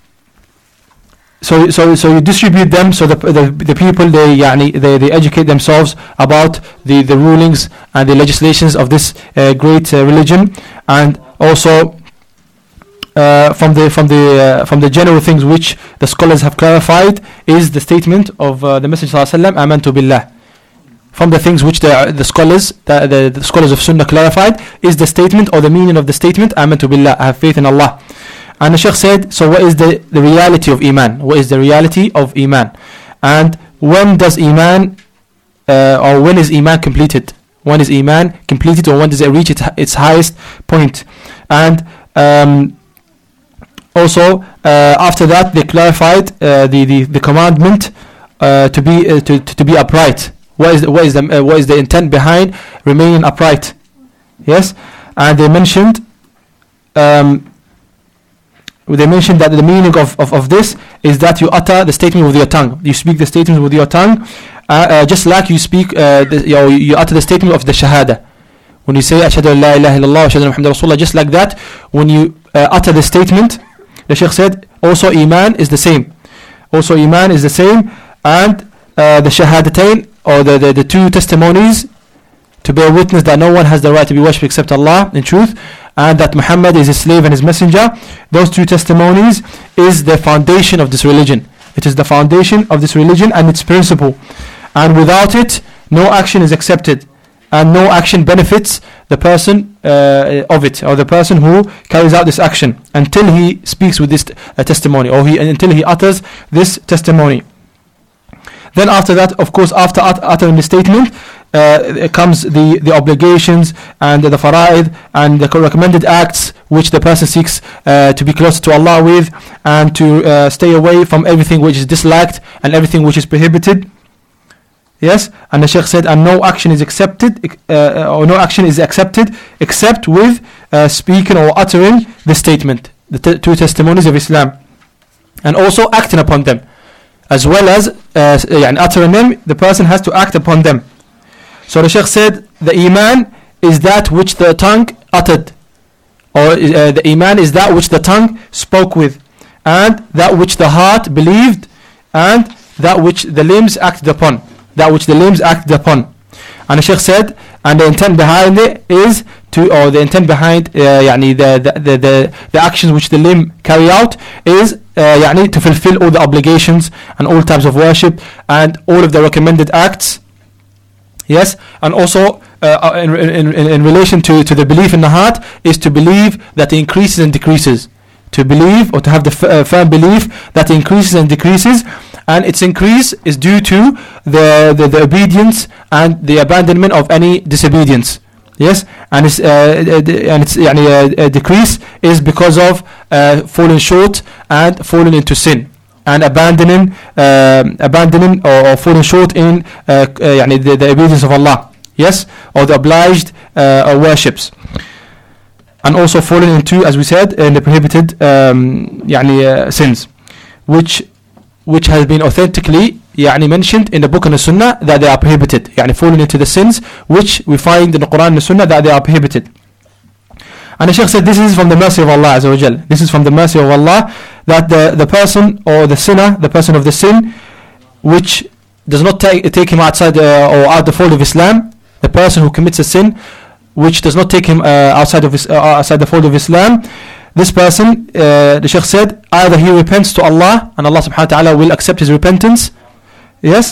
so you distribute them, so the people they educate themselves about the rulings and the legislations of this great religion. And also from the general things which the scholars have clarified is the statement of the Messenger sallallahu alaihi wasallam, amantu billah. From the things which the scholars of Sunnah clarified is the statement or the meaning of the statement, amantu billah, I have faith in Allah. And the Shaykh said, so what is the reality of Iman? What is the reality of Iman? And when does Iman, or when is Iman completed? When is Iman completed, or when does it reach its highest point? And also after that they clarified the commandment to be upright. What is the intent behind remaining upright? Yes, and they mentioned that the meaning of this is that you utter the statement with your tongue. You speak the statement with your tongue, just like you speak, you utter the statement of the shahada. When you say ashhadu an la ilaha illallah wa ashhadu anna Muhammadan Rasulullah, just like that, when you utter the statement, the Shaykh said, also Iman is the same. Also Iman is the same, and the shahadatain, or the two testimonies, to bear witness that no one has the right to be worshipped except Allah in truth, and that Muhammad is his slave and his messenger. Those two testimonies is the foundation of this religion. It is the foundation of this religion and its principle. And without it, no action is accepted, and no action benefits the person of it, or the person who carries out this action, until he speaks with this testimony, or until he utters this testimony. Then after that, of course, after uttering the statement, comes the obligations and the fara'id and the recommended acts which the person seeks to be closer to Allah with, and to stay away from everything which is disliked and everything which is prohibited. Yes, and the Shaykh said, and no action is accepted, except with speaking or uttering the statement, the two testimonies of Islam, and also acting upon them. As well as uttering them, the person has to act upon them. So the Shaykh said, the Iman is that which the tongue uttered, or the Iman is that which the tongue spoke with, and that which the heart believed, and that which the limbs acted upon. And the Shaykh said, and the intent behind it is the actions which the limb carry out is to fulfill all the obligations and all types of worship and all of the recommended acts. Yes, and also in relation to the belief in the heart is to believe that it increases and decreases. To believe, or to have the firm belief that it increases and decreases, and its increase is due to the obedience and the abandonment of any disobedience. Yes, and its decrease is because of falling short and falling into sin. and abandoning or falling short in the obedience of Allah, yes, or the obliged worships, and also falling into, as we said, in the prohibited sins, which has been authentically mentioned in the book and the Sunnah that they are prohibited, falling into the sins which we find in the Quran and the Sunnah that they are prohibited. And the Shaykh said this is from the mercy of Allah Azza wa Jal. This is from the mercy of Allah that the person or the sinner, the person of the sin, which does not take him outside or out the fold of Islam, the person who commits a sin which does not take him outside the fold of Islam, this person, the Shaykh said, either he repents to Allah and Allah subhanahu wa ta'ala will accept his repentance, yes,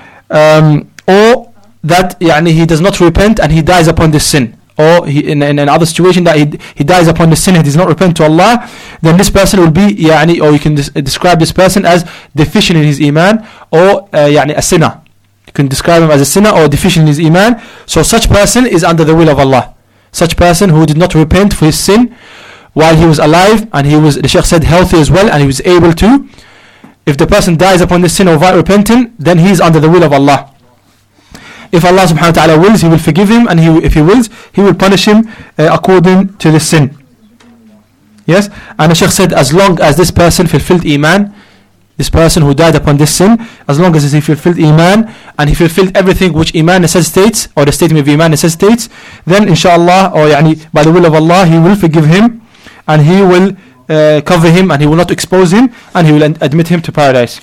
or that he does not repent and he dies upon this sin, or in another situation that he dies upon the sin and he does not repent to Allah, then this person will be or you can describe this person as deficient in his iman, or a sinner. You can describe him as a sinner or deficient in his iman. So such person is under the will of Allah. Such person who did not repent for his sin while he was alive, and he was, the Shaykh said, healthy as well, and he was able to. If the person dies upon this sin without repenting, then he is under the will of Allah. If Allah subhanahu wa ta'ala wills, he will forgive him, and if he wills, he will punish him according to this sin. Yes, and the Shaykh said, as long as this person fulfilled iman, this person who died upon this sin, as long as he fulfilled iman and he fulfilled everything which iman necessitates, or the statement of iman necessitates, then inshallah, or by the will of Allah, he will forgive him, and he will cover him, and he will not expose him, and he will admit him to paradise.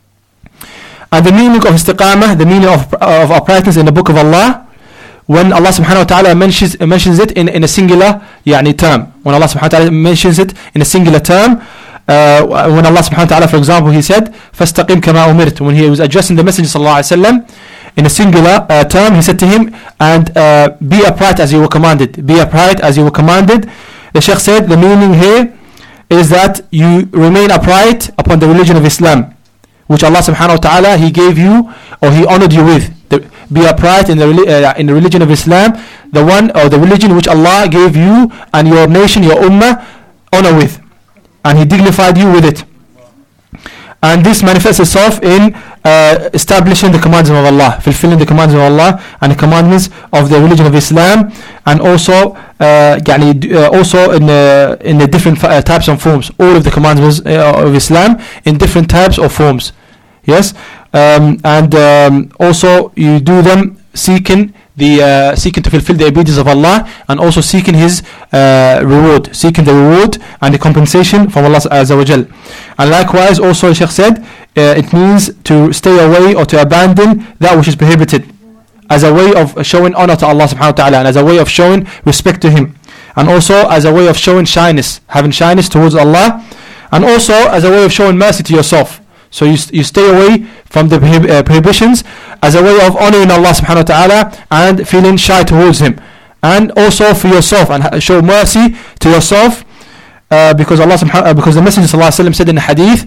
And the meaning of istiqamah, the meaning of uprightness in the book of Allah, when Allah subhanahu wa ta'ala mentions it in a singular term, when Allah subhanahu wa ta'ala mentions it in a singular term, when Allah subhanahu wa ta'ala, for example, he said فَاسْتَقِمْ كَمَا أُمِرْتُ, when he was addressing the Messenger sallallahu alayhi wa sallam in a singular term, he said to him, and be upright as you were commanded, be upright as you were commanded. The Shaykh said the meaning here is that you remain upright upon the religion of Islam, which Allah subhanahu wa ta'ala, he gave you, or he honored you with. Be upright in the religion of Islam, the one or the religion which Allah gave you and your nation, your ummah, honor with, and he dignified you with it. And this manifests itself in establishing the commandments of Allah, fulfilling the commandments of Allah and the commandments of the religion of Islam, and also also in the different types and forms, all of the commandments of Islam in different types or forms. Yes, and also you do them seeking to fulfill the obedience of Allah, and also seeking His reward, seeking the reward and the compensation from Allah Azza wa Jal. And likewise, also Shaykh said, it means to stay away or to abandon that which is prohibited, as a way of showing honor to Allah subhanahu wa ta'ala, and as a way of showing respect to Him, and also as a way of showing shyness, having shyness towards Allah, and also as a way of showing mercy to yourself. So you stay away from the prohibitions as a way of honoring Allah subhanahu wa ta'ala and feeling shy towards Him, and also for yourself, and show mercy to yourself, because the Messenger sallallahu alaihi wasallam said in the hadith,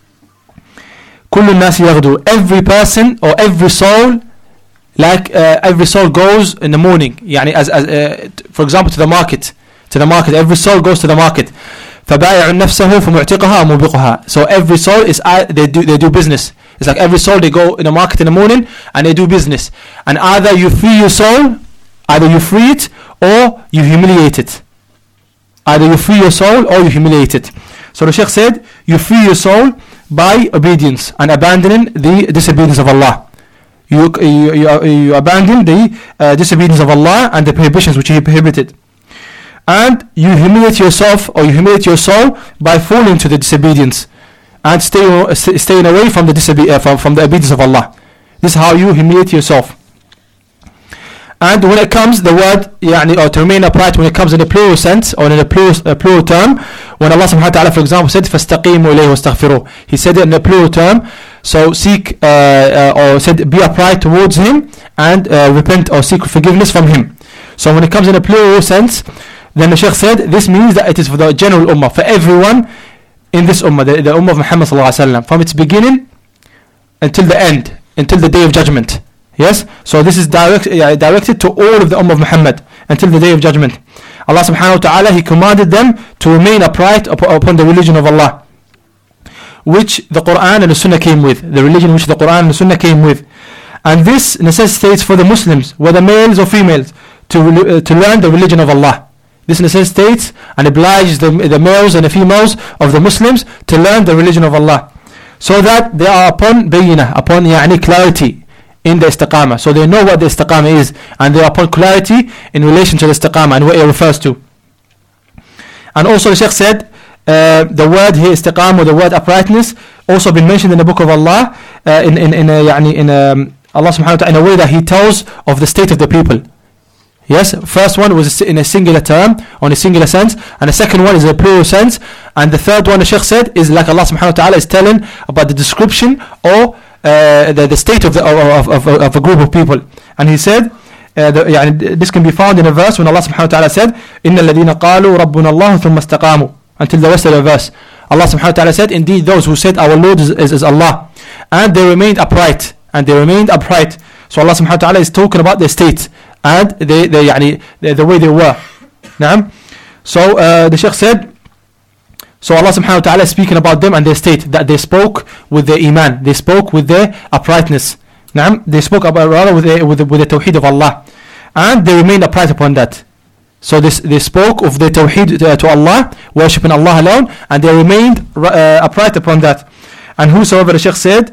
كل الناس يغدو, every person or every soul, every soul goes in the morning, for example to the market, every soul goes to the market. فبائع نفسه فمعتقها وموبقها. So every soul is they do business. It's like every soul, they go in the market in the morning and they do business, and either you free your soul, either you free it or you humiliate it. Either you free your soul or you humiliate it. So the Shaykh said, you free your soul by obedience and abandoning the disobedience of Allah. You abandon the disobedience of Allah and the prohibitions which He prohibited. And you humiliate yourself, or you humiliate your soul, by falling to the disobedience and staying away from the obedience of Allah. This is how you humiliate yourself. And when it comes, the word or to remain upright, when it comes in a plural sense or in a plural term, when Allah subhanahu wa ta'ala, for example, said فَاسْتَقِيمُوا إِلَيْهِ وَاسْتَغْفِرُوا, He said it in a plural term. So seek or said be upright towards Him and repent or seek forgiveness from Him. So when it comes in a plural sense, then the Shaykh said this means that it is for the general ummah, for everyone in this ummah, the ummah of Muhammad sallallahu alaihi wasallam, from its beginning until the end, until the day of judgment. Yes, so this is directed to all of the ummah of Muhammad until the day of judgment. Allah subhanahu wa ta'ala, He commanded them to remain upright upon the religion of Allah. which the Quran and the Sunnah came with. The religion which the Quran and the Sunnah came with. And this necessitates for the Muslims, whether males or females, to learn the religion of Allah. This necessitates and obliges the males and the females of the Muslims to learn the religion of Allah, so that they are upon bayinah, upon clarity in the istiqamah. So they know what the istiqamah is, and they are upon clarity in relation to the istiqamah and what it refers to. And also the Shaykh said, the word here istiqamah, or the word uprightness, also been mentioned in the book of Allah, Allah subhanahu wa ta'ala, in a way that He tells of the state of the people. Yes, first one was in a singular term, on a singular sense, and the second one is in a plural sense, and the third one, the Shaykh said, is like Allah subhanahu wa ta'ala is telling about the description or the state of a group of people. And He said, this can be found in a verse when Allah subhanahu wa ta'ala said, إِنَّ الَّذِينَ قَالُوا رَبُّنَا اللَّهُ ثُمَّ اسْتَقَامُوا, until the rest of the verse. Allah subhanahu wa ta'ala said, indeed those who said our Lord is Allah, and they remained upright. So Allah subhanahu wa ta'ala is talking about their state and the way they were. So the Shaykh said, so Allah subhanahu wa ta'ala is speaking about them and their state, that they spoke with their iman, they spoke with their uprightness. They spoke about rather with the tawheed of Allah, and they remained upright upon that. So they spoke of their tawheed to Allah, worshipping Allah alone, and they remained upright upon that. And whosoever, the Shaykh said,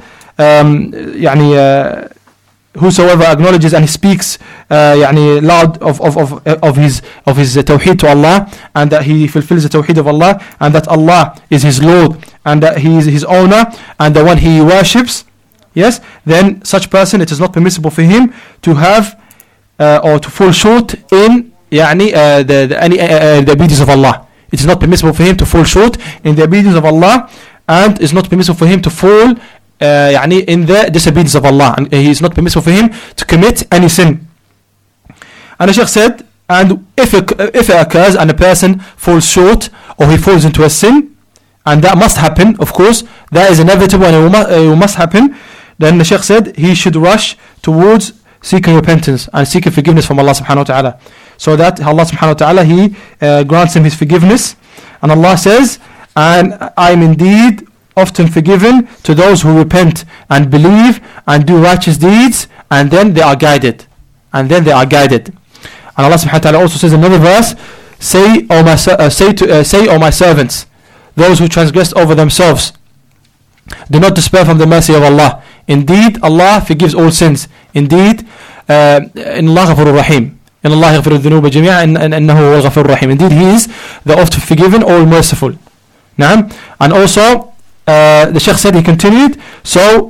whosoever acknowledges and he speaks loud of his tawheed to Allah, and that he fulfills the tawheed of Allah, and that Allah is his Lord, and that he is his owner and the one he worships, yes, then such person, it is not permissible for him to have or to fall short in the obedience of Allah. It is not permissible for him to fall short in the obedience of Allah, and it's not permissible for him to fall in the disobedience of Allah, and he is not permissible for him to commit any sin. And the Shaykh said, and if it occurs and a person falls short or he falls into a sin, and that must happen, of course, that is inevitable and it must happen, then the Shaykh said he should rush towards seeking repentance and seeking forgiveness from Allah subhanahu wa ta'ala, so that Allah subhanahu wa ta'ala He grants him His forgiveness. And Allah says, and I am indeed often forgiven to those who repent and believe and do righteous deeds, and then they are guided. And Allah subhanahu wa ta'ala also says in another verse, say, O my servants, those who transgressed over themselves, do not despair from the mercy of Allah. Indeed, Allah forgives all sins. Indeed, in Allah ghafurur rahim. In Allah yaghfiru dhunuba jami'an innahu huwal ghafurur rahim. Indeed, He is the oft forgiven, all merciful. And also, the Shaykh said, he continued, so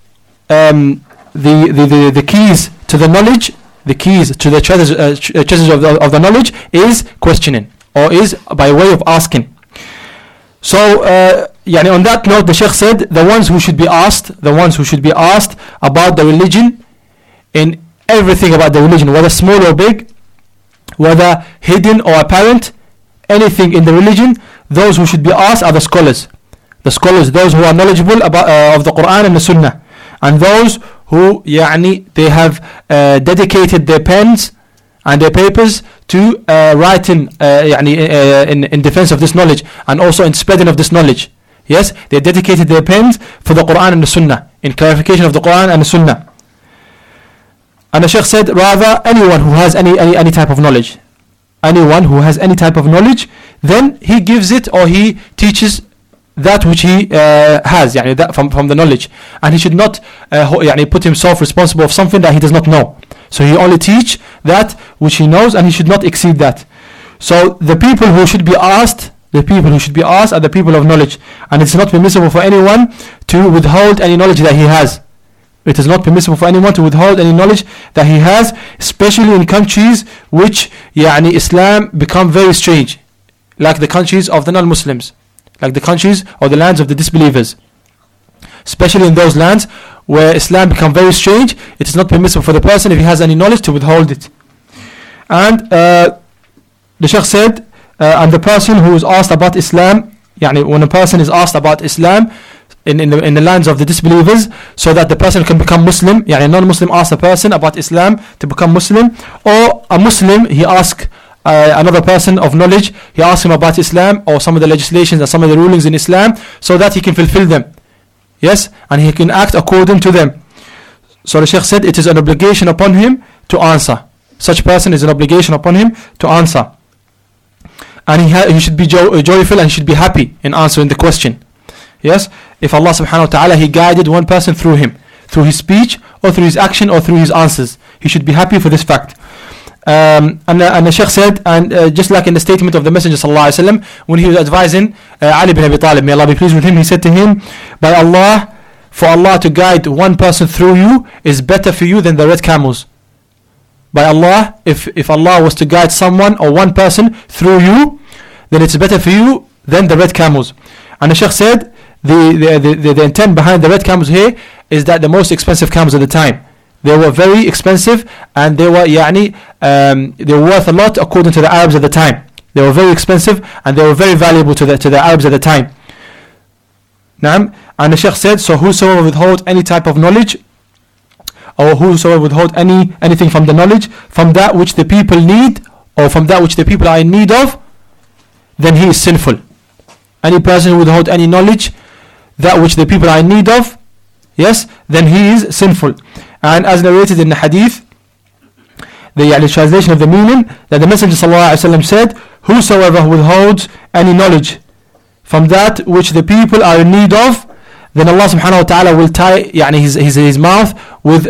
the keys to the knowledge, the keys to the treasures of the knowledge is questioning, or is by way of asking. So on that note, the Shaykh said, the ones who should be asked about the religion, in everything about the religion, whether small or big, whether hidden or apparent, anything in the religion, those who should be asked are the scholars, those who are knowledgeable about of the Quran and the Sunnah, and those who they have dedicated their pens and their papers to writing in defense of this knowledge, and also in spreading of this knowledge. Yes, they dedicated their pens for the Quran and the Sunnah, in clarification of the Quran and the Sunnah. And the Shaykh said, rather, anyone who has any type of knowledge, then he gives it, or he teaches that which he has, that from the knowledge, and he should not put himself responsible of something that he does not know. So he only teach that which he knows, and he should not exceed that. So the people who should be asked are the people of knowledge, and it's not permissible for anyone to withhold any knowledge that he has. It is not permissible for anyone to withhold any knowledge that he has, especially in countries which Islam become very strange, like the countries of the non-Muslims, like the countries or the lands of the disbelievers. Especially in those lands where Islam become very strange, it is not permissible for the person, if he has any knowledge, to withhold it. And the Shaykh said, and the person who is asked about Islam, when a person is asked about Islam in the lands of the disbelievers, so that the person can become Muslim, a non-Muslim asks a person about Islam to become Muslim, or a Muslim, he asks another person of knowledge, he asks him about Islam or some of the legislations and some of the rulings in Islam, so that he can fulfill them. Yes, and he can act according to them. So the Shaykh said it is an obligation upon him to answer. Such person is an obligation upon him to answer. And he should be joyful and he should be happy in answering the question. Yes, if Allah subhanahu wa ta'ala, he guided one person through him, through his speech or through his action or through his answers, he should be happy for this fact. And the Shaykh said, and just like in the statement of the Messenger sallallahu alaihi wasallam, when he was advising Ali bin Abi Talib, may Allah be pleased with him, he said to him, by Allah, for Allah to guide one person through you is better for you than the red camels. By Allah, if Allah was to guide someone or one person through you, then it's better for you than the red camels. And the Shaykh said, the intent behind the red camels here is that the most expensive camels at the time, they were very expensive, and they were they were worth a lot according to the Arabs at the time. They were very expensive and they were very valuable to the Arabs at the time. Naam. And the Shaykh said, so whosoever withhold any type of knowledge, or whosoever withhold anything from the knowledge, from that which the people need, or from that which the people are in need of, then he is sinful. Any person who withhold any knowledge, that which the people are in need of, yes, then he is sinful. And as narrated in the hadith, the translation of the meaning, that the Messenger ﷺ said, whosoever withholds any knowledge from that which the people are in need of, then Allah subhanahu wa ta'ala will tie his mouth with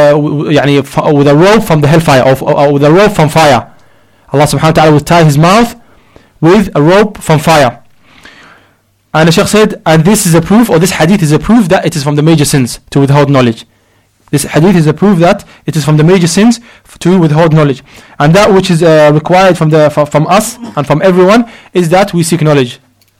a rope from the hellfire, or with a rope from fire. Allah subhanahu wa ta'ala will tie his mouth with a rope from fire. And the Shaykh said, and this is a proof, or this hadith is a proof that it is from the major sins to withhold knowledge. This hadith is a proof that it is from the major sins to withhold knowledge. And that which is required from us and from everyone is that we seek knowledge.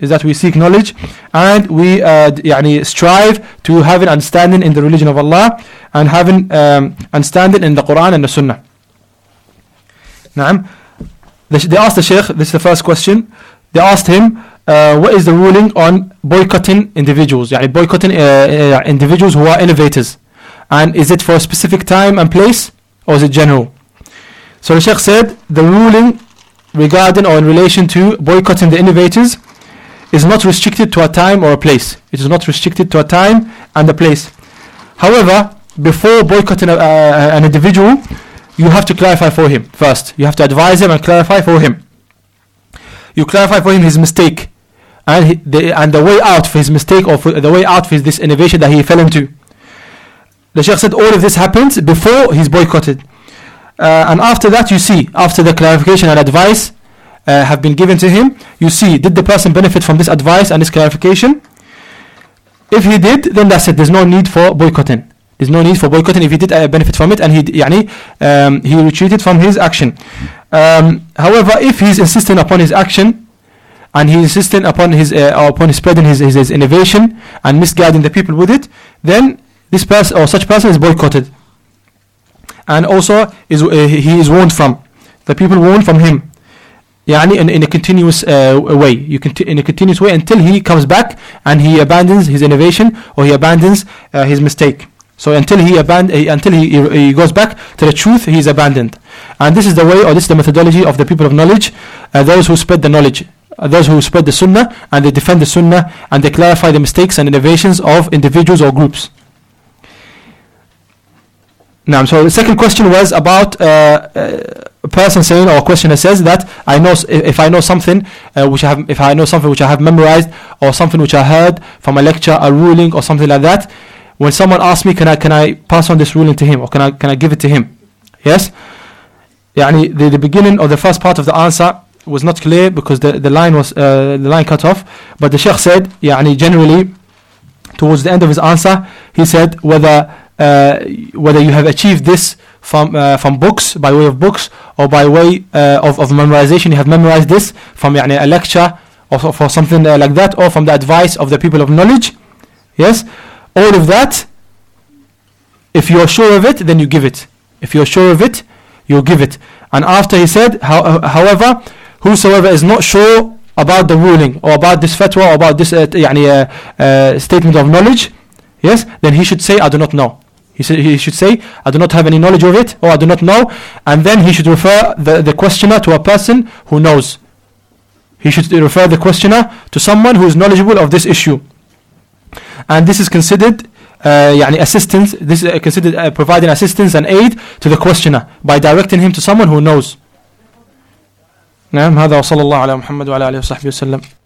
And we strive to have an understanding in the religion of Allah, and having understanding in the Quran and the Sunnah. Naam. They asked the Shaykh, this is the first question, they asked him, what is the ruling on boycotting individuals, boycotting individuals who are innovators, and is it for a specific time and place, or is it general? So the Shaykh said, the ruling regarding or in relation to boycotting the innovators is not restricted to a time or a place. It is not restricted to a time and a place. However, before boycotting an individual, you have to clarify for him first. You have to advise him and clarify for him. You clarify for him his mistake and the way out for his mistake, or for the way out for this innovation that he fell into. The Shaykh said all of this happens before he's boycotted. And after that, you see, after the clarification and advice have been given to him, you see, did the person benefit from this advice and this clarification? If he did, then that's it. There's no need for boycotting. There's no need for boycotting if he did benefit from it and he retreated from his action. However, if he's insisting upon his action and he's insisting upon his spreading his innovation and misguiding the people with it, then this person or such person is boycotted. And also he is warned from. The people warn from him. In a continuous way. In a continuous way until he comes back and he abandons his innovation or he abandons his mistake. So until he goes back to the truth, he is abandoned. And this is the way, or this is the methodology of the people of knowledge, those who spread the knowledge, those who spread the sunnah and they defend the sunnah and they clarify the mistakes and innovations of individuals or groups. Now, so the second question was about a person saying, or a questioner says that if I know something which I have memorized, or something which I heard from a lecture, a ruling or something like that, when someone asks me, can I pass on this ruling to him, or can I give it to him? Yes. The beginning or the first part of the answer was not clear because the line cut off. But the Shaykh said, generally, towards the end of his answer, he said whether you have achieved this from books, by way of books, or by way of memorization, you have memorized this from a lecture or for something like that, or from the advice of the people of knowledge. Yes. All of that, if you are sure of it, then you give it. If you are sure of it, you give it. And after he said, however, whosoever is not sure about the ruling or about this fatwa or about this statement of knowledge, yes, then he should say, I do not know. He should say, I do not have any knowledge of it, or I do not know, and then he should refer the questioner to a person who knows. He should refer the questioner to someone who is knowledgeable of this issue. And this is considered assistance. This is considered providing assistance and aid to the questioner by directing him to someone who knows. نعم. هذا وصلى الله على محمد وعلى آله وصحبه وسلم.